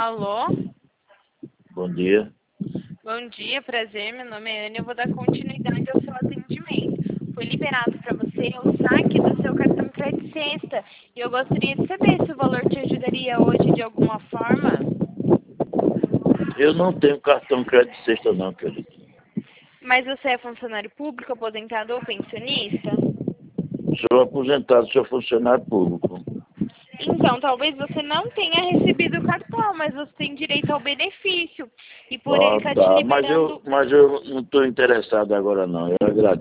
Alô? Bom dia. Bom dia, prazer. Meu nome é Ana. Eu vou dar continuidade ao seu atendimento. Foi liberado para você o saque do seu cartão Crédito Sexta. E eu gostaria de saber se o valor te ajudaria hoje de alguma forma. Eu não tenho cartão crédito sexta não, querido. Mas você é funcionário público, aposentado ou pensionista? Sou aposentado, sou funcionário público. Então, talvez você não tenha recebido o cartão, mas você tem direito ao benefício. E por ele Ah, está te tá. liberando... Mas eu não estou interessado agora não. Eu agradeço.